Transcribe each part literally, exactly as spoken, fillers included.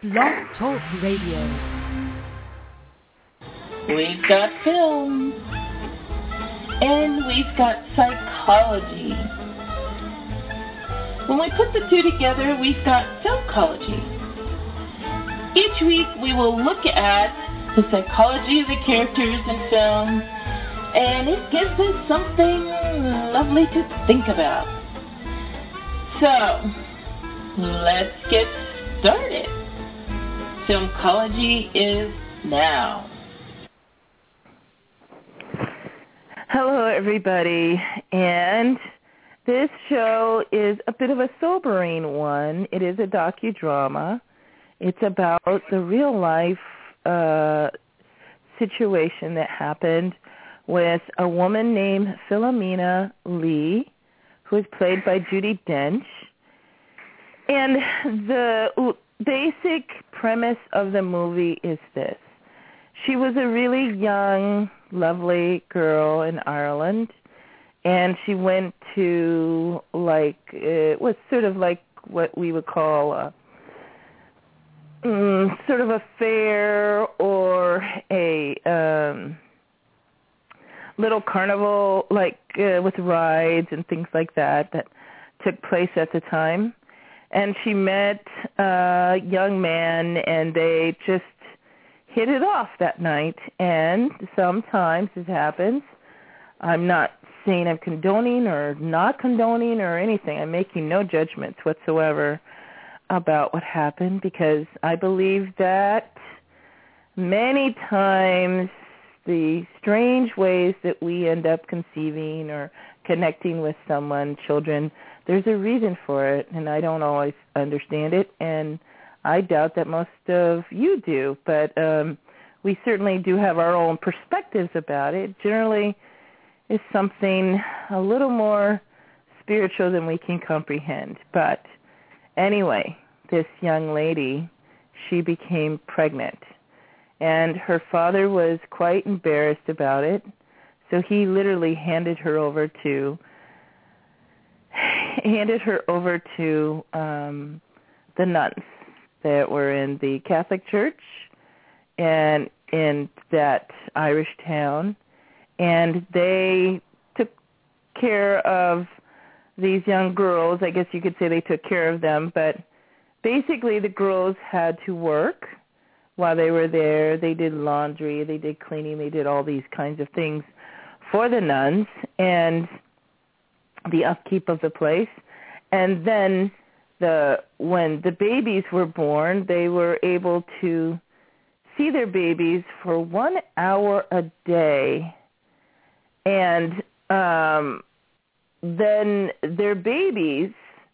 Blog Talk Radio. We've got film, and we've got psychology. When we put the two together, we've got psychology. Each week we will look at the psychology of the characters in film, and it gives us something lovely to think about. So, let's get started. Filmcology is now. Hello, everybody, and this show is a bit of a sobering one. It is a docudrama. It's about the real-life uh, situation that happened with a woman named Philomena Lee, who is played by Judi Dench. And the basic premise of the movie is this. She was a really young, lovely girl in Ireland, and she went to, like, it was sort of like what we would call a mm, sort of a fair or a um, little carnival, like uh, with rides and things like that, that took place at the time. And she met a young man, and they just hit it off that night. And sometimes this happens. I'm not saying I'm condoning or not condoning or anything. I'm making no judgments whatsoever about what happened, because I believe that many times the strange ways that we end up conceiving or connecting with someone, children, there's a reason for it, and I don't always understand it, and I doubt that most of you do, but um, we certainly do have our own perspectives about it. Generally, it's something a little more spiritual than we can comprehend. But anyway, this young lady, she became pregnant, and her father was quite embarrassed about it, so he literally handed her over to handed her over to um, the nuns that were in the Catholic Church and in that Irish town, and they took care of these young girls. I guess you could say they took care of them, but basically the girls had to work while they were there. They did laundry, they did cleaning, they did all these kinds of things for the nuns and the upkeep of the place. And then the when the babies were born, they were able to see their babies for one hour a day. And um, then their babies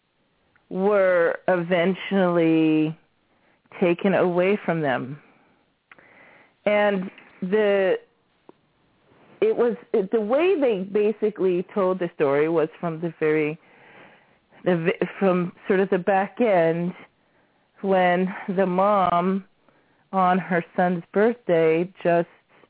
were eventually taken away from them. And the it was it, the way they basically told the story was from the very the from sort of the back end, when the mom on her son's birthday just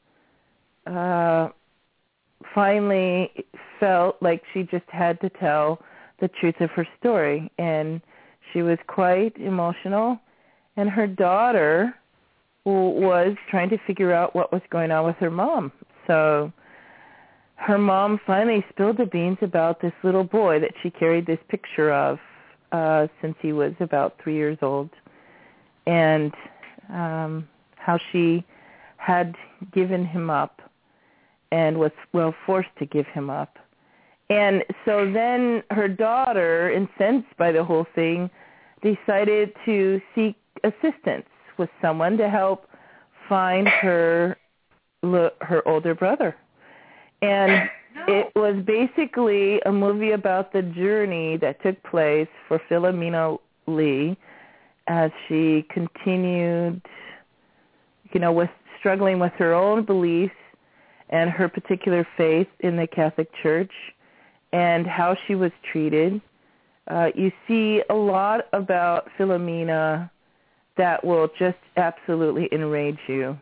uh, finally felt like she just had to tell the truth of her story, and she was quite emotional, and her daughter was trying to figure out what was going on with her mom. So her mom finally spilled the beans about this little boy that she carried this picture of uh, since he was about three years old, and um, how she had given him up and was, well, forced to give him up. And so then her daughter, incensed by the whole thing, decided to seek assistance with someone to help find her her older brother. And it was basically a movie about the journey that took place for Philomena Lee as she continued, you know, with struggling with her own beliefs and her particular faith in the Catholic Church and how she was treated. Uh, you see a lot about Philomena that will just absolutely enrage you.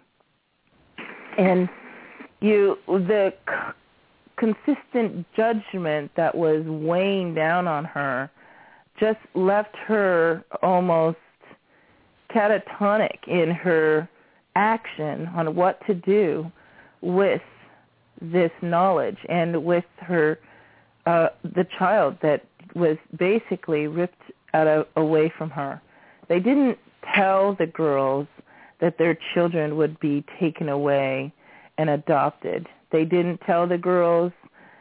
And you, the c- consistent judgment that was weighing down on her just left her almost catatonic in her action on what to do with this knowledge and with her, uh, the child that was basically ripped out of, away from her. They didn't tell the girls that their children would be taken away and adopted. They didn't tell the girls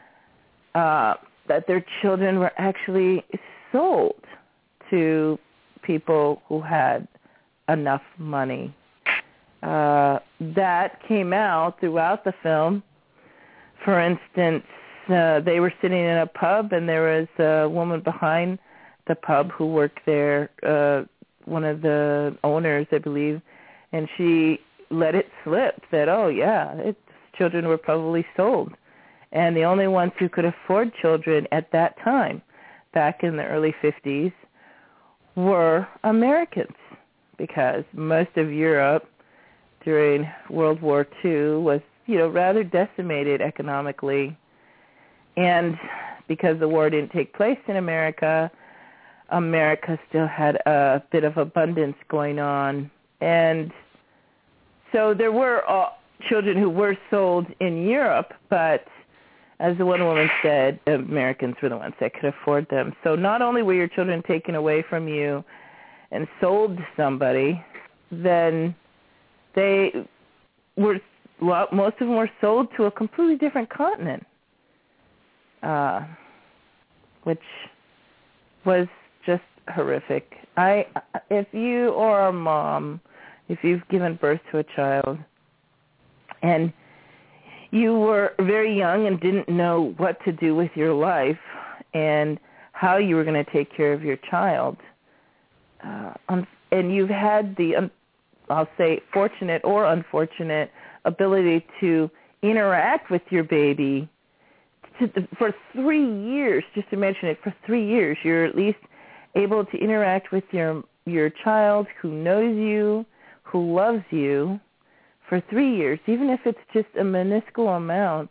uh, that their children were actually sold to people who had enough money. Uh, that came out throughout the film. For instance, uh, they were sitting in a pub, and there was a woman behind the pub who worked there, uh, one of the owners, I believe, and she let it slip that, oh, yeah, it, children were probably sold. And the only ones who could afford children at that time, back in the early fifties, were Americans, because most of Europe during World War Two was, you know, rather decimated economically. And because the war didn't take place in America, America still had a bit of abundance going on. And so there were uh, children who were sold in Europe, but as the one woman said, Americans were the ones that could afford them. So not only were your children taken away from you and sold to somebody, then they were, well, most of them were sold to a completely different continent, uh, which was just horrific. I, if you or a mom, if you've given birth to a child and you were very young and didn't know what to do with your life and how you were going to take care of your child, uh, and you've had the, um, I'll say, fortunate or unfortunate ability to interact with your baby to, for three years, just to mention it, for three years, you're at least able to interact with your your child who knows you, who loves you, for three years, even if it's just a minuscule amount,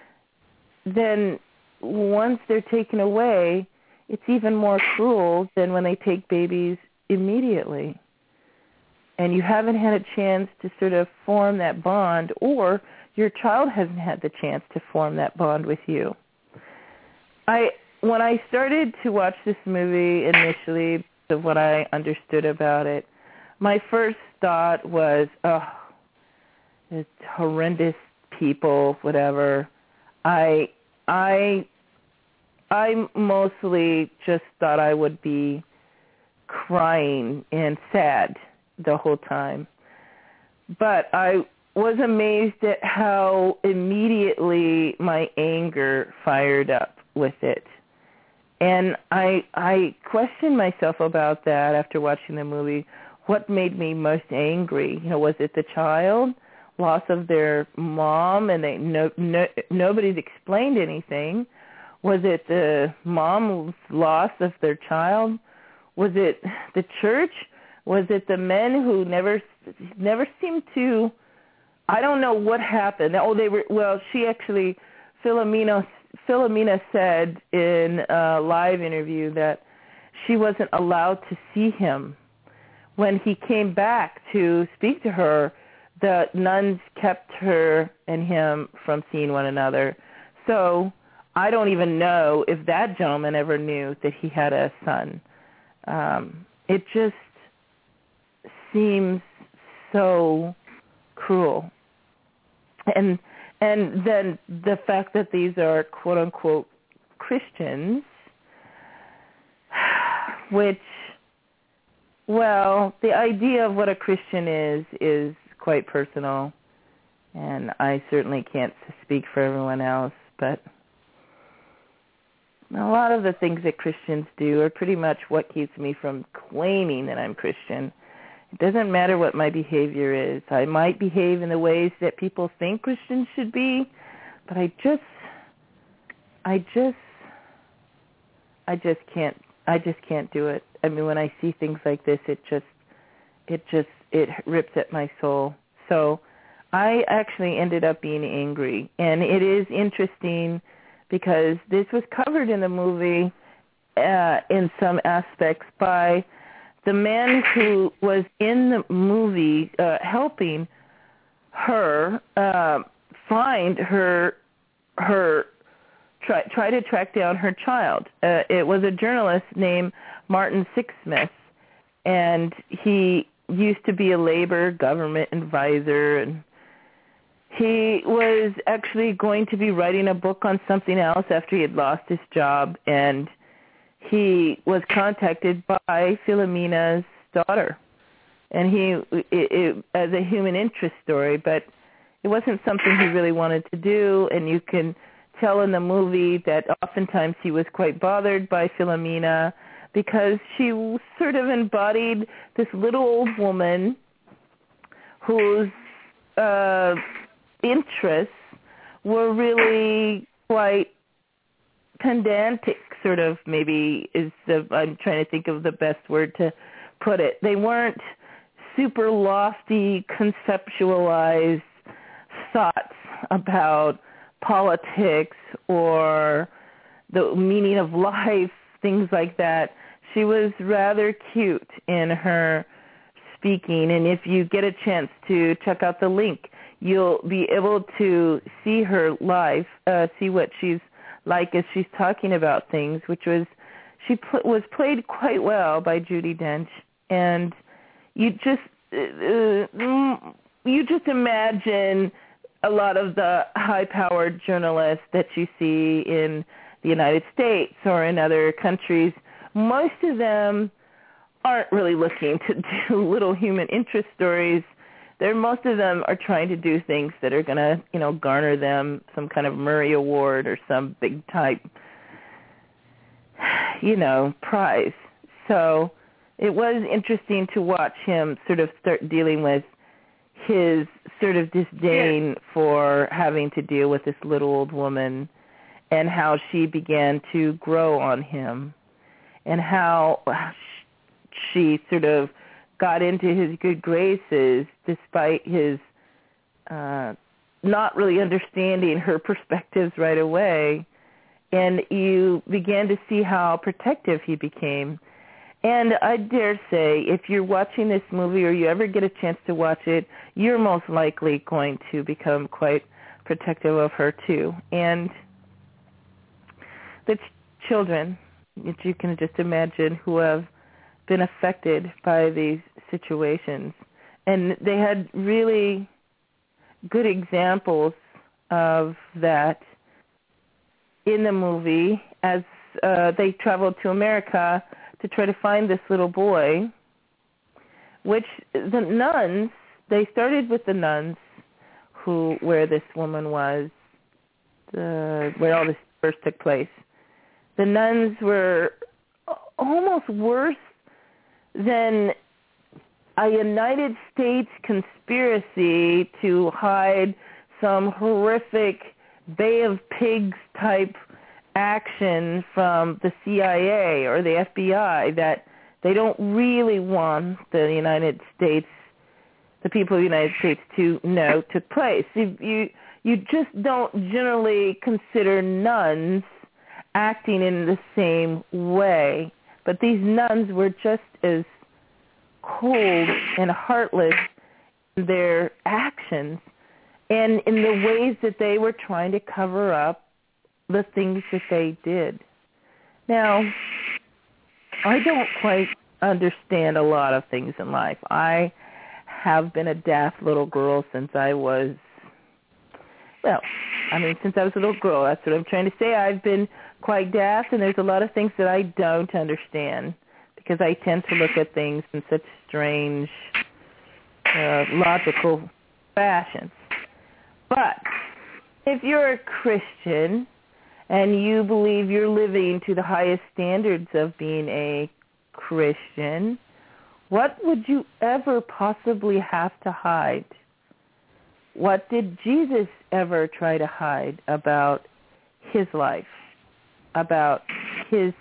then once they're taken away, it's even more cruel than when they take babies immediately. And you haven't had a chance to sort of form that bond, or your child hasn't had the chance to form that bond with you. I when I started to watch this movie initially, of what I understood about it, my first thought was, oh, it's horrendous people, whatever. I I I mostly just thought I would be crying and sad the whole time. But I was amazed at how immediately my anger fired up with it. And I I questioned myself about that after watching the movie. What made me most angry? You know, was it the child, loss of their mom, and they no, no nobody's explained anything? Was it the mom's loss of their child? Was it the church? Was it the men who never never seemed to? I don't know what happened. Oh, they were. Well, she actually, Philomena, Philomena said in a live interview that she wasn't allowed to see him. When he came back to speak to her, the nuns kept her and him from seeing one another. So I don't even know if that gentleman ever knew that he had a son. Um, it just seems so cruel. And and then the fact that these are quote unquote Christians, which, well, the idea of what a Christian is is quite personal, and I certainly can't speak for everyone else, but a lot of the things that Christians do are pretty much what keeps me from claiming that I'm Christian. It doesn't matter what my behavior is. I might behave in the ways that people think Christians should be, but I just, I just, I just can't, I just can't do it. I mean, when I see things like this, it just, it just, it rips at my soul. So I actually ended up being angry, and it is interesting because this was covered in the movie uh, in some aspects by the man who was in the movie uh, helping her uh, find her her try try to track down her child. Uh, it was a journalist named Martin Sixsmith, and he used to be a labor government advisor, and he was actually going to be writing a book on something else after he had lost his job, and he was contacted by Philomena's daughter, and he it, it, as a human interest story, but it wasn't something he really wanted to do, and you can tell in the movie that oftentimes he was quite bothered by Philomena because she sort of embodied this little old woman whose uh, interests were really quite pedantic, sort of, maybe is the, I'm trying to think of the best word to put it. They weren't super lofty, conceptualized thoughts about politics or the meaning of life, things like that. She was rather cute in her speaking, and if you get a chance to check out the link, you'll be able to see her live, uh, see what she's like as she's talking about things, which was, she pl- was played quite well by Judi Dench, and you just, uh, you just imagine a lot of the high-powered journalists that you see in the United States or in other countries. Most of them aren't really looking to do little human interest stories. They're, most of them are trying to do things that are going to, you know, garner them some kind of Murray Award or some big type, you know, prize. So it was interesting to watch him sort of start dealing with his sort of disdain yeah. for having to deal with this little old woman, and how she began to grow on him, and how she sort of got into his good graces despite his uh, not really understanding her perspectives right away. And you began to see how protective he became. And I dare say, if you're watching this movie or you ever get a chance to watch it, you're most likely going to become quite protective of her too. And the ch- children, that you can just imagine, who have been affected by these situations. And they had really good examples of that in the movie as uh, they traveled to America to try to find this little boy, which the nuns, they started with the nuns who, where this woman was, the, where all this first took place. The nuns were almost worse than a United States conspiracy to hide some horrific Bay of Pigs type action from the C I A or the F B I that they don't really want the United States, the people of the United States, to know took place. You, you, you just don't generally consider nuns acting in the same way. But these nuns were just as cold and heartless in their actions and in the ways that they were trying to cover up the things that they did. Now, I don't quite understand a lot of things in life. I have been a daft little girl since I was, well, I mean, since I was a little girl. That's what I'm trying to say. I've been quite daft, and there's a lot of things that I don't understand because I tend to look at things in such strange, uh, logical fashions. But if you're a Christian and you believe you're living to the highest standards of being a Christian, what would you ever possibly have to hide? What did Jesus ever try to hide about his life, about his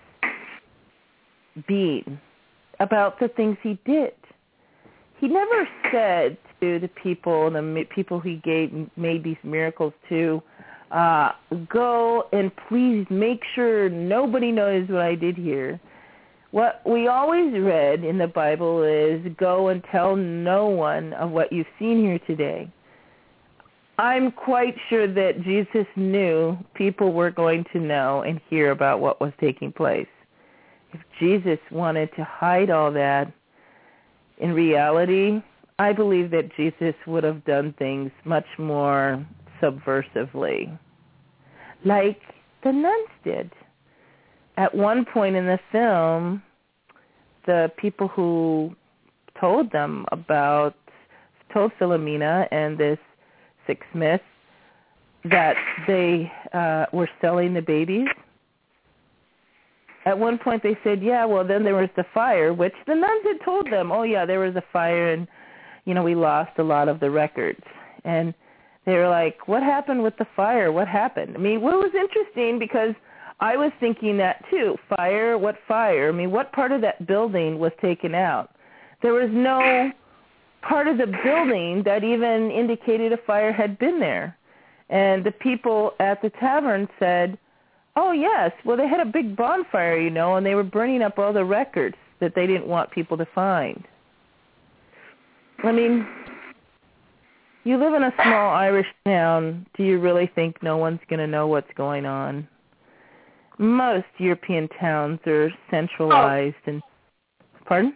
being, about the things he did? He never said to the people, the people he gave, made these miracles to, uh, go and please make sure nobody knows what I did here. what we always read in the Bible is go and tell no one of what you've seen here today. I'm quite sure that Jesus knew people were going to know and hear about what was taking place. If Jesus wanted to hide all that, in reality, I believe that Jesus would have done things much more subversively, like the nuns did. At one point in the film, the people who told them about, told Philomena and this Sixsmith that they uh, were selling the babies. At one point they said, yeah, well, then there was the fire, which the nuns had told them, oh, yeah, there was a fire and, you know, we lost a lot of the records. And they were like, what happened with the fire? What happened? I mean, well, it was interesting because I was thinking that too. Fire? What fire? I mean, what part of that building was taken out? There was no part of the building that even indicated a fire had been there. And the people at the tavern said, oh, yes, well, they had a big bonfire, you know, and they were burning up all the records that they didn't want people to find. I mean, you live in a small Irish town. Do you really think no one's going to know what's going on? Most European towns are centralized oh. and... Pardon?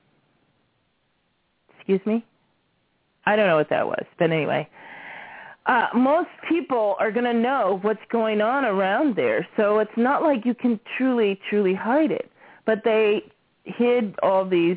Excuse me? I don't know what that was, but anyway. Uh, most people are going to know what's going on around there, so it's not like you can truly, truly hide it. But they hid all these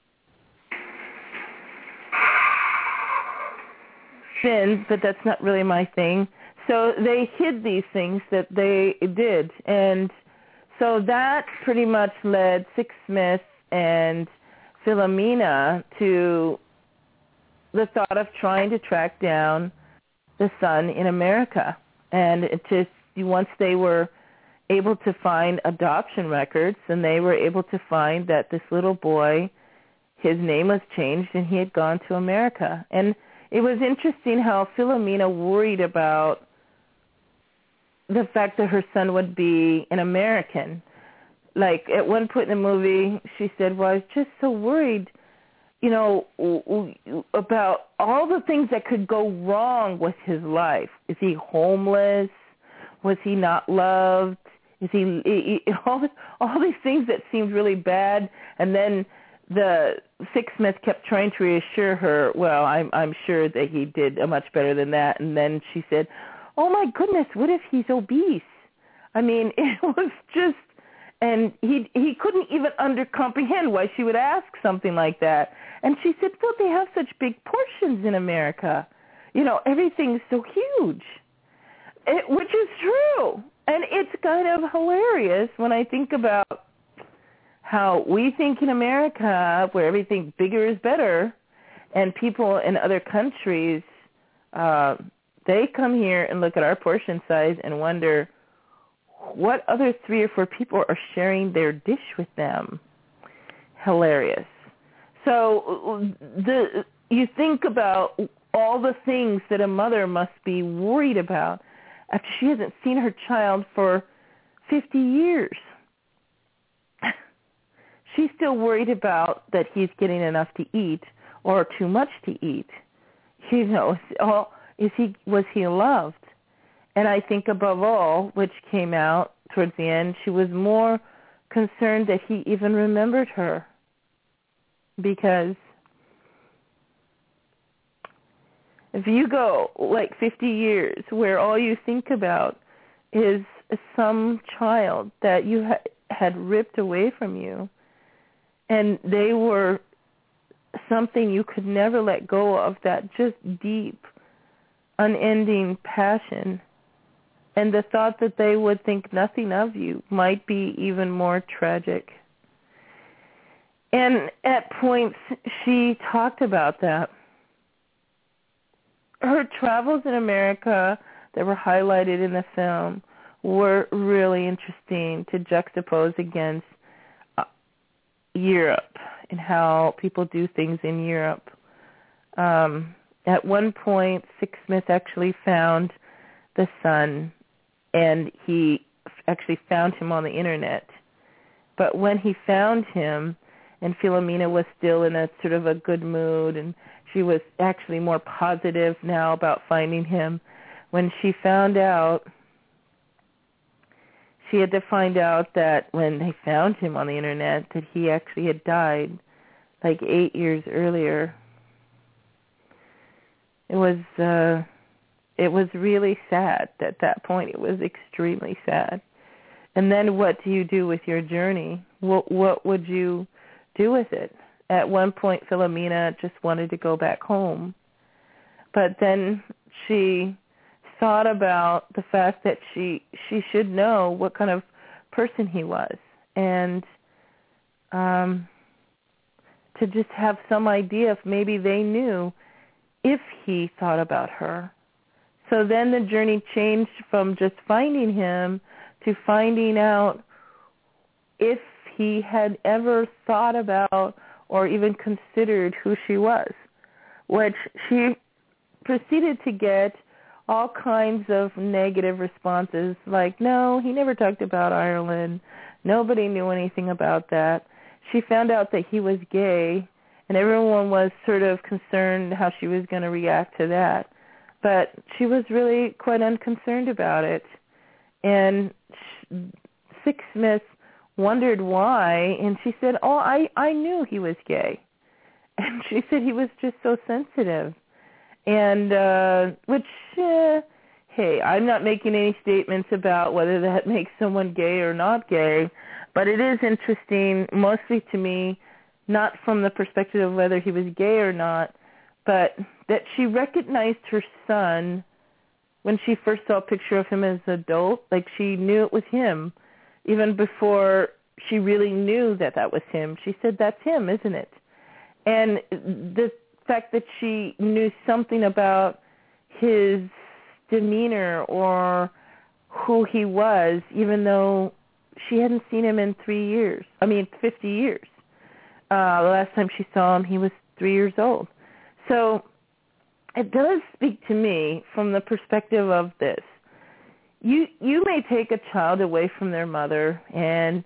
sins, but that's not really my thing. So they hid these things that they did, and so that pretty much led Sixsmith and Philomena to the thought of trying to track down the son in America. And it just, once they were able to find adoption records, and they were able to find that this little boy, his name was changed and he had gone to America. And it was interesting how Philomena worried about the fact that her son would be an American. Like, at one point in the movie, she said, well, I was just so worried, you know, about all the things that could go wrong with his life. Is he homeless? Was he not loved? Is he, he all, all these things that seemed really bad? And then the Sixsmith kept trying to reassure her, well, I'm, I'm sure that he did much better than that. And then she said, oh, my goodness, what if he's obese? I mean, it was just... And he he couldn't even under comprehend why she would ask something like that. And she said, well, they have such big portions in America. You know, everything's so huge, it, which is true. And it's kind of hilarious when I think about how we think in America where everything bigger is better, and people in other countries, uh, they come here and look at our portion size and wonder, what other three or four people are sharing their dish with them? Hilarious. So the you think about all the things that a mother must be worried about after she hasn't seen her child for fifty years. She's still worried about that he's getting enough to eat or too much to eat. You know, oh, is he was he loved? And I think above all, which came out towards the end, she was more concerned that he even remembered her. Because if you go like fifty years where all you think about is some child that you ha- had ripped away from you, and they were something you could never let go of, that just deep, unending passion, and the thought that they would think nothing of you might be even more tragic. And at points, she talked about that. Her travels in America that were highlighted in the film were really interesting to juxtapose against uh, Europe and how people do things in Europe. Um, at one point, Sixsmith actually found the son, and he actually found him on the internet. But when he found him, and Philomena was still in a sort of a good mood, and she was actually more positive now about finding him, when she found out, she had to find out that when they found him on the internet, that he actually had died like eight years earlier. It was, uh, it was really sad at that point. It was extremely sad. And then what do you do with your journey? What, what would you do with it? At one point, Philomena just wanted to go back home. But then she thought about the fact that she she should know what kind of person he was, and um, to just have some idea if maybe they knew if he thought about her. So then the journey changed from just finding him to finding out if he had ever thought about or even considered who she was, which she proceeded to get all kinds of negative responses, like, no, he never talked about Ireland. Nobody knew anything about that. She found out that he was gay, and everyone was sort of concerned how she was going to react to that. But she was really quite unconcerned about it. And Six Smith wondered why, and she said, oh, I, I knew he was gay. And she said he was just so sensitive. And, uh, which, uh, hey, I'm not making any statements about whether that makes someone gay or not gay, but it is interesting, mostly to me, not from the perspective of whether he was gay or not, but that she recognized her son when she first saw a picture of him as an adult. Like, she knew it was him, even before she really knew that that was him. She said, that's him, isn't it? And the fact that she knew something about his demeanor or who he was, even though she hadn't seen him in three years. I mean, fifty years. Uh, the last time she saw him, he was three years old. So it does speak to me from the perspective of this. You you may take a child away from their mother, and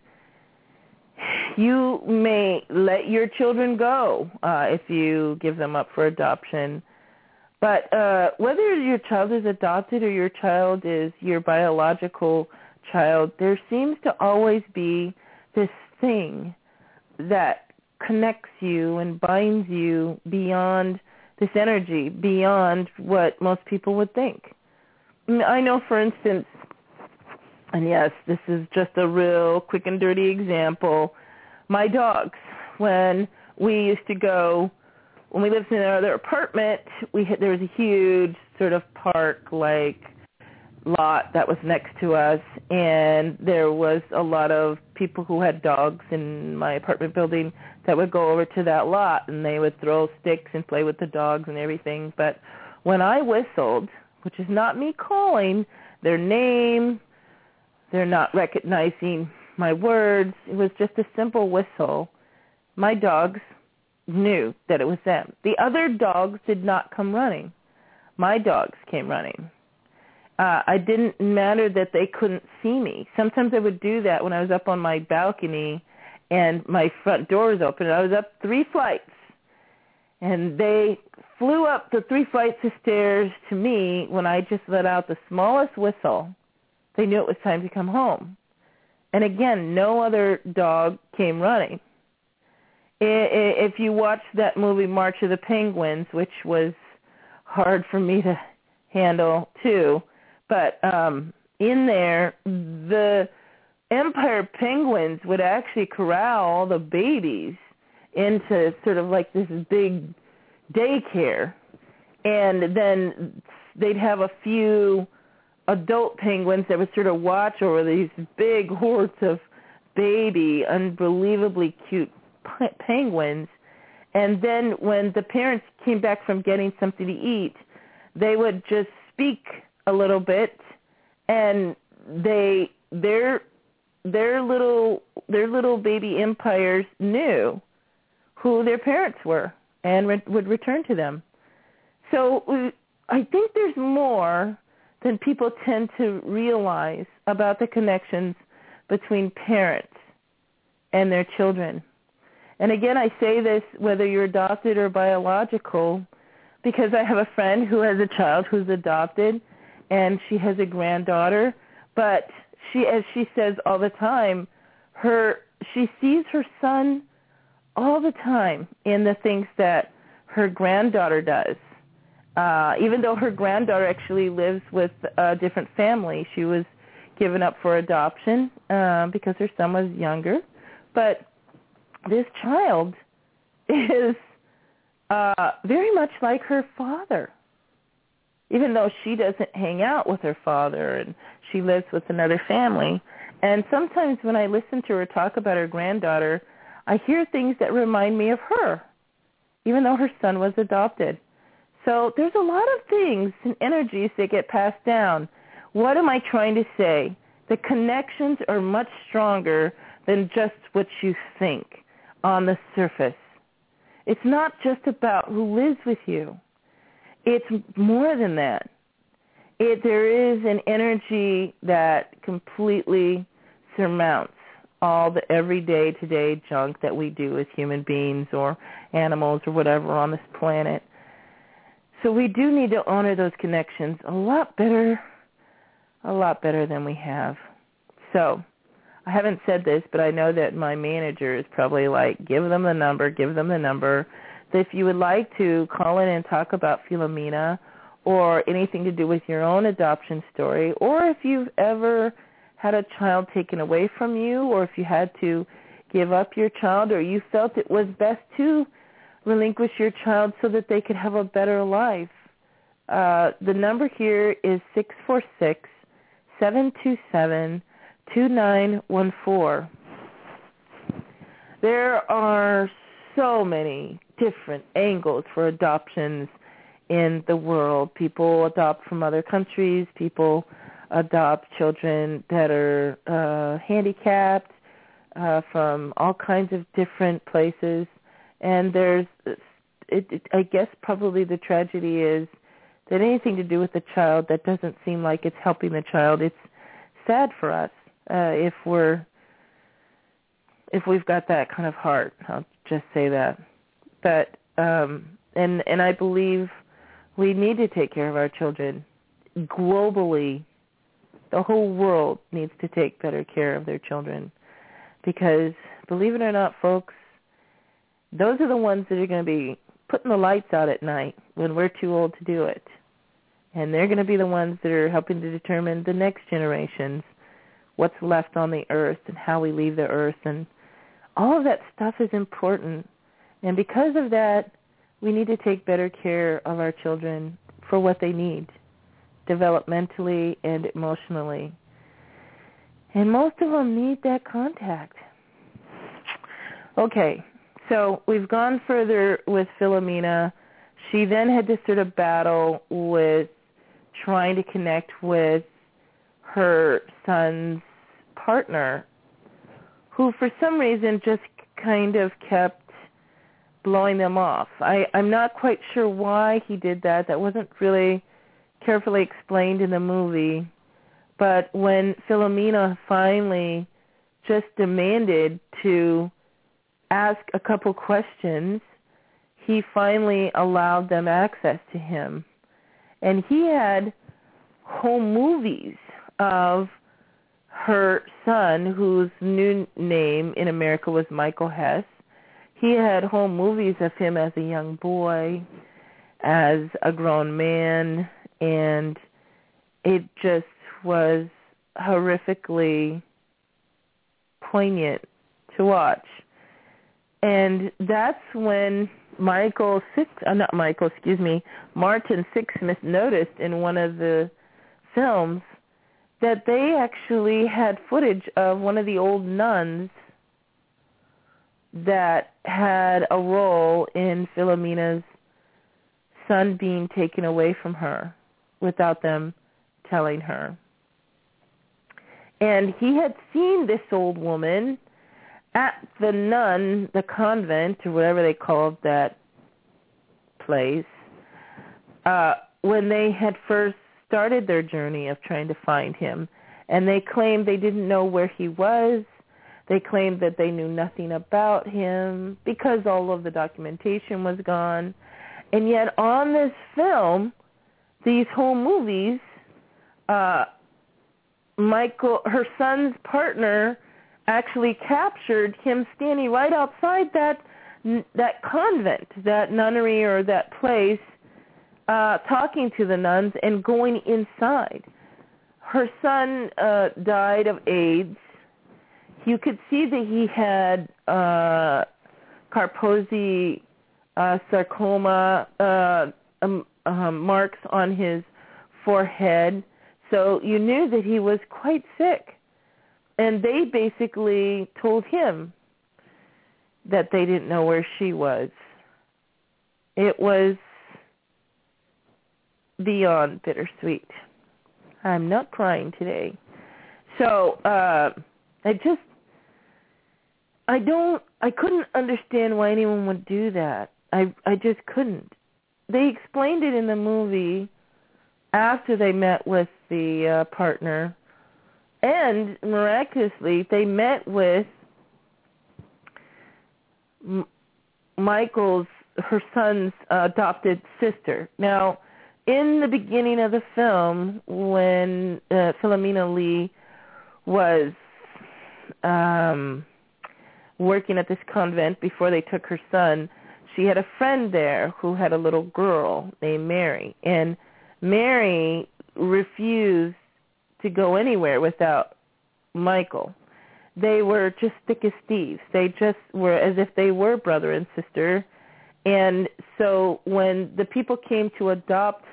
you may let your children go uh, if you give them up for adoption. But uh, whether your child is adopted or your child is your biological child, there seems to always be this thing that connects you and binds you beyond this energy, beyond what most people would think. I know, for instance, and yes, this is just a real quick and dirty example, my dogs, when we used to go, when we lived in our other apartment, we had, there was a huge sort of park-like lot that was next to us, and there was a lot of people who had dogs in my apartment building that would go over to that lot, and they would throw sticks and play with the dogs and everything. But when I whistled, which is not me calling their name, they're not recognizing my words, it was just a simple whistle, my dogs knew that it was them. The other dogs did not come running. My dogs came running. Uh, I didn't matter that they couldn't see me. Sometimes I would do that when I was up on my balcony and my front door was open. I was up three flights, and they flew up the three flights of stairs to me when I just let out the smallest whistle. They knew it was time to come home. And again, no other dog came running. If you watch that movie March of the Penguins, which was hard for me to handle too, but um, in there, the Empire Penguins would actually corral all the babies into sort of like this big daycare, and then they'd have a few adult penguins that would sort of watch over these big hordes of baby, unbelievably cute p- penguins. And then when the parents came back from getting something to eat, they would just speak a little bit, and they their their little their little baby empires knew who their parents were and re- would return to them. So we, I think there's more than people tend to realize about the connections between parents and their children. And again, I say this whether you're adopted or biological, because I have a friend who has a child who's adopted, and she has a granddaughter, but she, as she says all the time, her she sees her son all the time in the things that her granddaughter does. Uh, even though her granddaughter actually lives with a different family, she was given up for adoption uh, because her son was younger. But this child is uh, very much like her father, even though she doesn't hang out with her father and she lives with another family. And sometimes when I listen to her talk about her granddaughter, I hear things that remind me of her, even though her son was adopted. So there's a lot of things and energies that get passed down. What am I trying to say? The connections are much stronger than just what you think on the surface. It's not just about who lives with you. It's more than that. It, there is an energy that completely surmounts all the everyday, today junk that we do as human beings or animals or whatever on this planet. So we do need to honor those connections a lot better, a lot better than we have. So I haven't said this, but I know that my manager is probably like, give them the number, give them the number. So if you would like to call in and talk about Philomena or anything to do with your own adoption story, or if you've ever had a child taken away from you, or if you had to give up your child, or you felt it was best to relinquish your child so that they could have a better life. Uh, the number here is six four six, seven two seven, two nine one four. There are so many different angles for adoptions in the world. People adopt from other countries. People adopt children that are uh, handicapped uh, from all kinds of different places. And there's, it, it, I guess probably the tragedy is that anything to do with the child that doesn't seem like it's helping the child, it's sad for us uh, if we're, if we've got that kind of heart. I'll just say that. But, um, and, and I believe we need to take care of our children globally. The whole world needs to take better care of their children because, believe it or not, folks, those are the ones that are going to be putting the lights out at night when we're too old to do it. And they're going to be the ones that are helping to determine the next generations, what's left on the earth and how we leave the earth. And all of that stuff is important. And because of that, we need to take better care of our children for what they need, developmentally and emotionally. And most of them need that contact. Okay. So we've gone further with Philomena. She then had to sort of battle with trying to connect with her son's partner, who for some reason just kind of kept blowing them off. I, I'm not quite sure why he did that. That wasn't really carefully explained in the movie. But when Philomena finally just demanded to ask a couple questions, he finally allowed them access to him. And he had home movies of her son, whose new name in America was Michael Hess. He had home movies of him as a young boy, as a grown man, and it just was horrifically poignant to watch. And that's when Michael Six, uh, not Michael, excuse me, Martin Sixsmith noticed in one of the films that they actually had footage of one of the old nuns that had a role in Philomena's son being taken away from her without them telling her. And he had seen this old woman at the nun, the convent, or whatever they called that place, uh, when they had first started their journey of trying to find him. And they claimed they didn't know where he was. They claimed that they knew nothing about him because all of the documentation was gone. And yet on this film, these whole movies, uh, Michael, her son's partner, actually captured him standing right outside that that convent, that nunnery or that place, uh, talking to the nuns and going inside. Her son uh, died of AIDS. You could see that he had uh, Kaposi uh, sarcoma uh, um, uh, marks on his forehead. So you knew that he was quite sick. And they basically told him that they didn't know where she was. It was beyond bittersweet. I'm not crying today. So uh, I just, I don't, I couldn't understand why anyone would do that. I, I just couldn't. They explained it in the movie after they met with the uh, partner, and miraculously, they met with M- Michael's, her son's uh, adopted sister. Now, in the beginning of the film, when uh, Philomena Lee was um, working at this convent before they took her son, she had a friend there who had a little girl named Mary. And Mary refused to go anywhere without Michael. They were just thick as thieves. They just were as if they were brother and sister. And so when the people came to adopt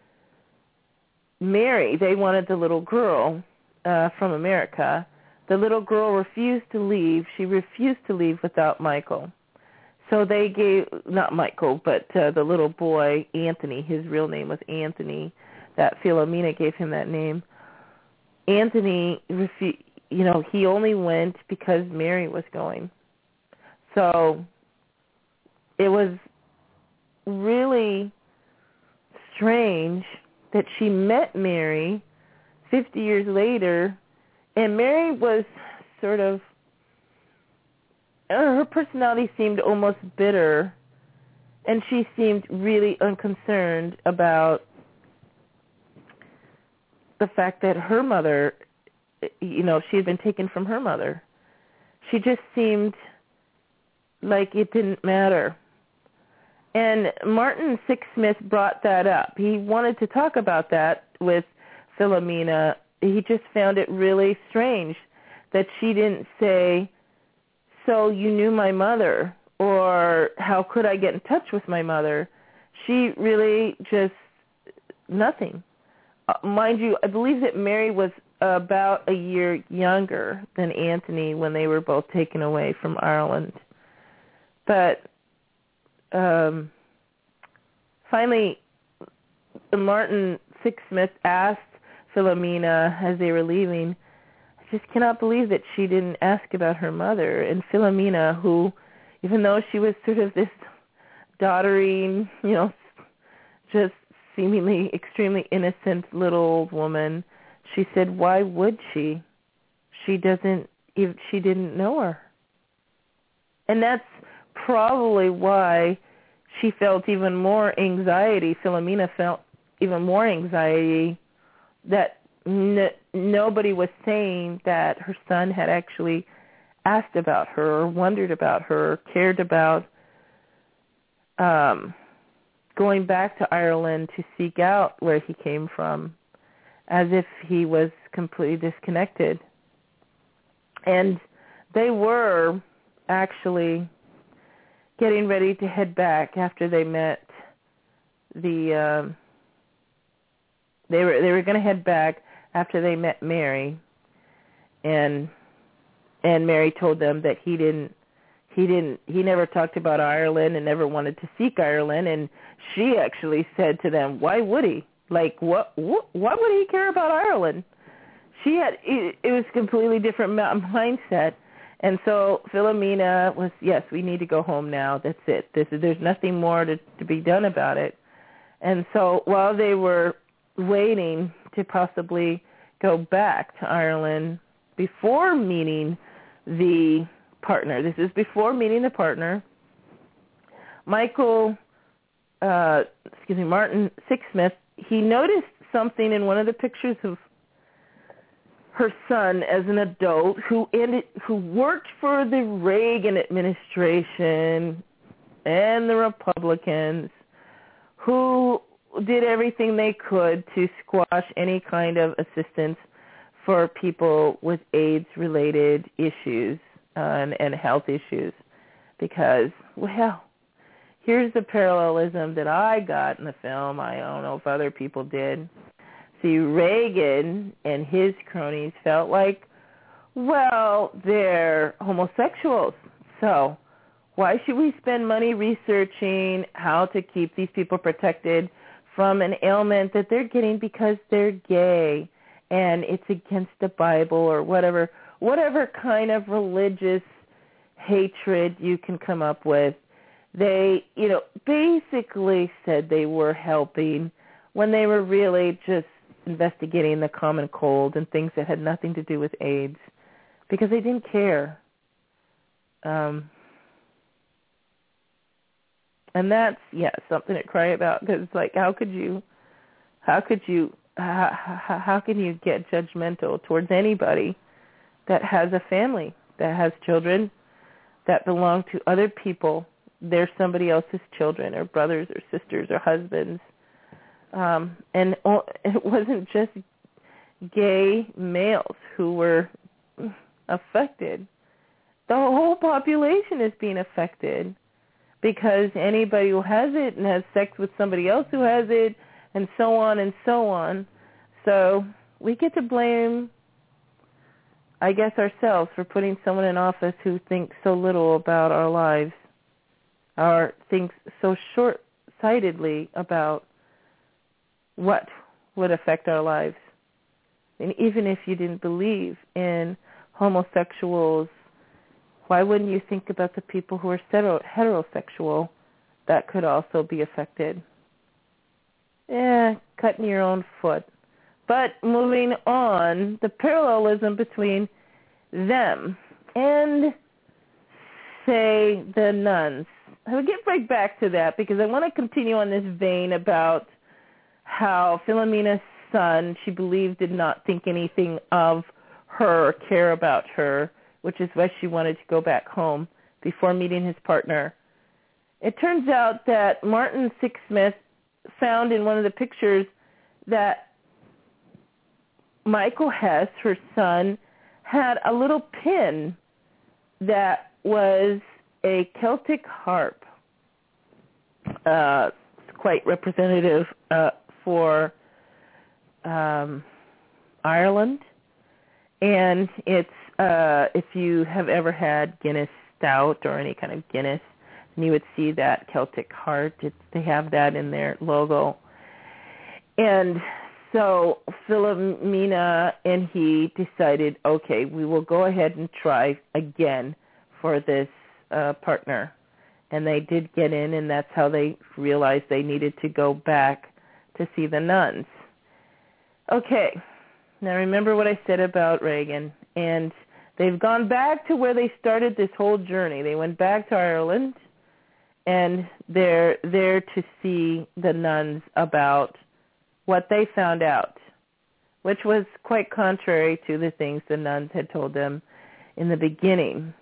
Mary, they wanted the little girl uh, from America. The little girl refused to leave. She refused to leave without Michael. So they gave, not Michael, but uh, the little boy, Anthony, his real name was Anthony, that Philomena gave him that name. Anthony, refu- you know, he only went because Mary was going. So it was really strange that she met Mary fifty years later, and Mary was sort of, her personality seemed almost bitter, and she seemed really unconcerned about the fact that her mother, you know, she had been taken from her mother. She just seemed like it didn't matter. And Martin Sixsmith brought that up. He wanted to talk about that with Philomena. He just found it really strange that she didn't say, so you knew my mother, or how could I get in touch with my mother? She really just, nothing. Uh, mind you, I believe that Mary was about a year younger than Anthony when they were both taken away from Ireland. But um, finally, Martin Sixsmith asked Philomena as they were leaving, I just cannot believe that she didn't ask about her mother. And Philomena, who, even though she was sort of this doddering, you know, just seemingly extremely innocent little old woman, she said, why would she? She doesn't, if she didn't know her. And that's probably why she felt even more anxiety. Philomena felt even more anxiety that n- nobody was saying that her son had actually asked about her or wondered about her or cared about um, going back to Ireland to seek out where he came from, as if he was completely disconnected. And they were actually getting ready to head back after they met the um, they were they were going to head back after they met Mary, and and Mary told them that he didn't he didn't he never talked about Ireland and never wanted to seek Ireland, and she actually said to them, why would he? Like, what, what why would he care about Ireland? She had it, it was a completely different mindset. And so Philomena was, yes, we need to go home now. That's it. This, there's nothing more to, to be done about it. And so while they were waiting to possibly go back to Ireland before meeting the partner. This is before meeting the partner. Michael, uh, excuse me, Martin Sixsmith, he noticed something in one of the pictures of her son as an adult who ended, who worked for the Reagan administration and the Republicans, who did everything they could to squash any kind of assistance for people with AIDS-related issues uh, and, and health issues. Because, well, here's the parallelism that I got in the film. I don't know if other people did. See, Reagan and his cronies felt like, well, they're homosexuals. So why should we spend money researching how to keep these people protected from an ailment that they're getting because they're gay and it's against the Bible or whatever, whatever kind of religious hatred you can come up with. They, you know, basically said they were helping when they were really just investigating the common cold and things that had nothing to do with AIDS because they didn't care. Um, and that's, yeah, something to cry about because, like, how could you, how could you, how, how, how can you get judgmental towards anybody that has a family, that has children that belong to other people? They're somebody else's children or brothers or sisters or husbands. Um, and it wasn't just gay males who were affected. The whole population is being affected because anybody who has it and has sex with somebody else who has it and so on and so on. So we get to blame, I guess, ourselves for putting someone in office who thinks so little about our lives or thinks so short-sightedly about what would affect our lives. And even if you didn't believe in homosexuals, why wouldn't you think about the people who are heterosexual that could also be affected? Eh, cutting your own foot. But moving on, the parallelism between them and, say, the nuns. I'll get right back to that because I want to continue on this vein about how Philomena's son, she believed, did not think anything of her or care about her, which is why she wanted to go back home before meeting his partner. It turns out that Martin Sixsmith found in one of the pictures that Michael Hess, her son, had a little pin that was a Celtic harp. Uh, it's quite representative uh, for um, Ireland. And it's, uh, if you have ever had Guinness Stout or any kind of Guinness, and you would see that Celtic heart. It's, they have that in their logo. And so Philomena and he decided, okay, we will go ahead and try again for this uh, partner. And they did get in, and that's how they realized they needed to go back to see the nuns. Okay, now remember what I said about Reagan. And they've gone back to where they started this whole journey. They went back to Ireland, and they're there to see the nuns about what they found out, which was quite contrary to the things the nuns had told them in the beginning.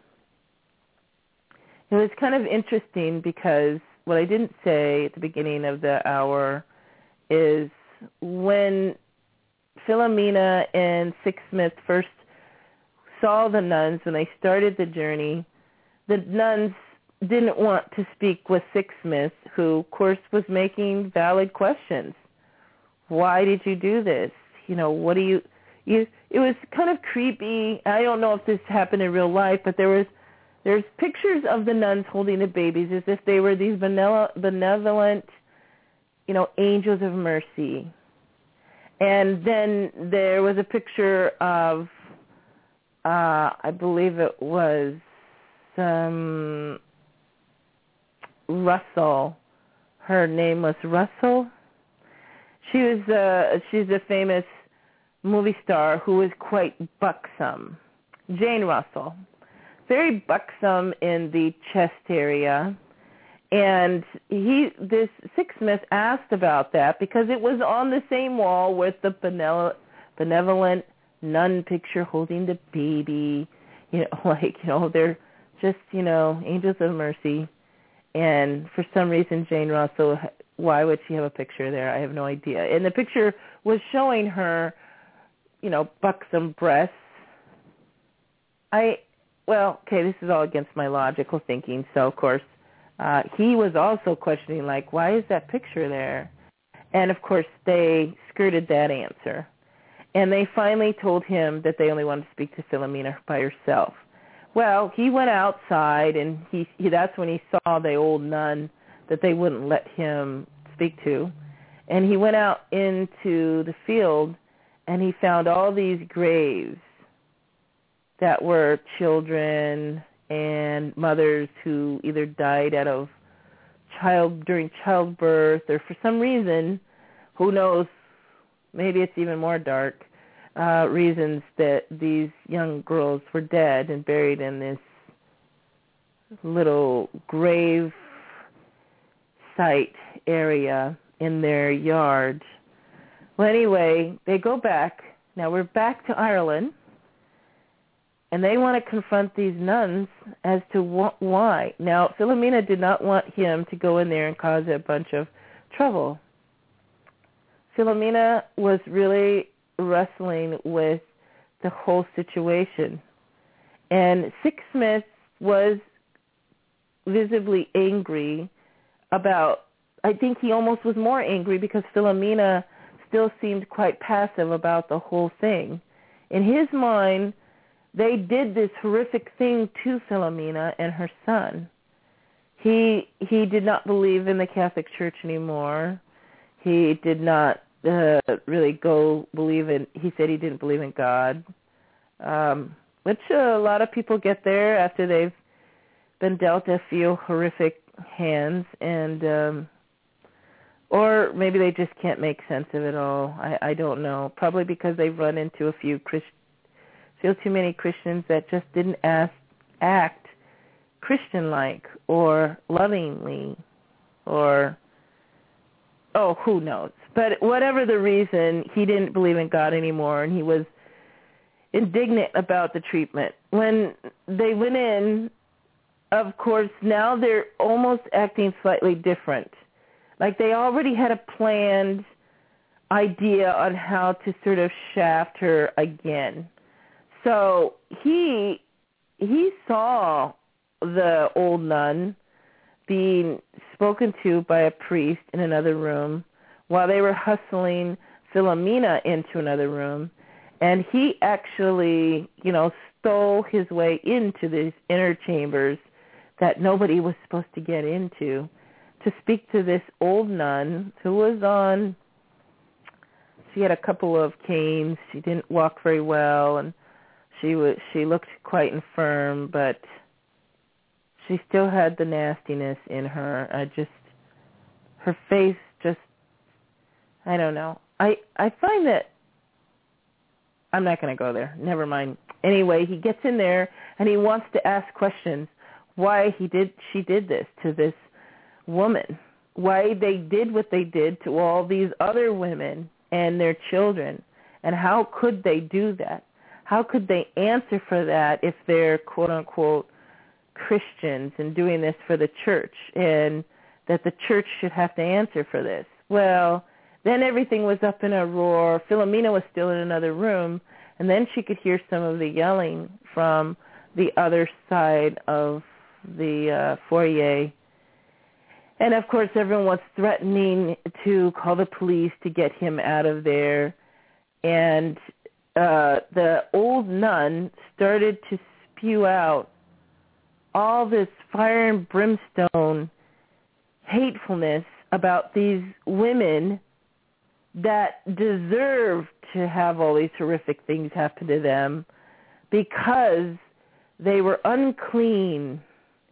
It was kind of interesting because what I didn't say at the beginning of the hour is when Philomena and Sixsmith first saw the nuns when they started the journey, the nuns didn't want to speak with Sixsmith, who, of course, was making valid questions. Why did you do this? You know, what do you, you, it was kind of creepy. I don't know if this happened in real life, but there was, there's pictures of the nuns holding the babies as if they were these benevolent, you know, angels of mercy. And then there was a picture of, uh, I believe it was um, Russell. Her name was Russell. She was uh, she's a famous movie star who was quite buxom, Jane Russell. very buxom in the chest area. And he, this Sixsmith asked about that because it was on the same wall with the benevolent nun picture holding the baby. You know, like, you know, they're just, you know, angels of mercy. And for some reason, Jane Russell, why would she have a picture there? I have no idea. And the picture was showing her, you know, buxom breasts. I, well, okay, this is all against my logical thinking, so of course, uh, he was also questioning, like, why is that picture there? And of course, they skirted that answer. And they finally told him that they only wanted to speak to Philomena by herself. Well, he went outside, and he, he that's when he saw the old nun that they wouldn't let him speak to. And he went out into the field, and he found all these graves that were children and mothers who either died out of child during childbirth or for some reason, who knows, maybe it's even more dark, uh, reasons that these young girls were dead and buried in this little grave site area in their yard. Well, anyway, they go back. Now we're back to Ireland, and they want to confront these nuns as to wh- why. Now, Philomena did not want him to go in there and cause a bunch of trouble. Philomena was really wrestling with the whole situation. And Sixsmith was visibly angry about, I think he almost was more angry because Philomena still seemed quite passive about the whole thing. In his mind, they did this horrific thing to Philomena and her son. He he did not believe in the Catholic Church anymore. He did not uh, really go believe in, he said he didn't believe in God, um, which uh, a lot of people get there after they've been dealt a few horrific hands, and um, or maybe they just can't make sense of it all. I, I don't know. Probably because they've run into a few Christians. Feel too many Christians that just didn't ask, act Christian-like or lovingly or, oh, who knows. But whatever the reason, he didn't believe in God anymore, and he was indignant about the treatment. When they went in, of course, now they're almost acting slightly different. Like they already had a planned idea on how to sort of shaft her again. So he he saw the old nun being spoken to by a priest in another room while they were hustling Philomena into another room, and he actually, you know, stole his way into these inner chambers that nobody was supposed to get into to speak to this old nun who was on, she had a couple of canes, she didn't walk very well, and She was. She looked quite infirm, but she still had the nastiness in her. I just, her face just, I don't know. I, I find that, I'm not going to go there. Never mind. Anyway, he gets in there, and he wants to ask questions. Why he did, she did this to this woman. Why they did what they did to all these other women and their children. And how could they do that? How could they answer for that if they're, quote-unquote, Christians and doing this for the church, and that the church should have to answer for this? Well, then everything was up in a roar. Philomena was still in another room, and then she could hear some of the yelling from the other side of the uh, foyer. And, of course, everyone was threatening to call the police to get him out of there. And Uh, the old nun started to spew out all this fire and brimstone hatefulness about these women that deserve to have all these horrific things happen to them because they were unclean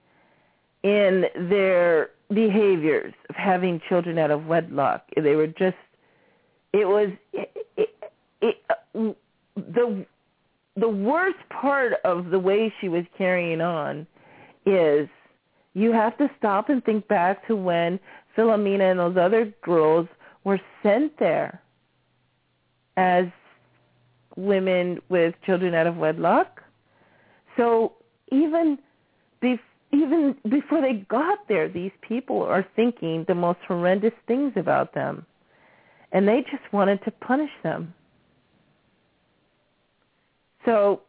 in their behaviors of having children out of wedlock. They were just, it was, it, it, it, the the worst part of the way she was carrying on is you have to stop and think back to when Philomena and those other girls were sent there as women with children out of wedlock. So even bef- even before they got there, these people are thinking the most horrendous things about them, and they just wanted to punish them. So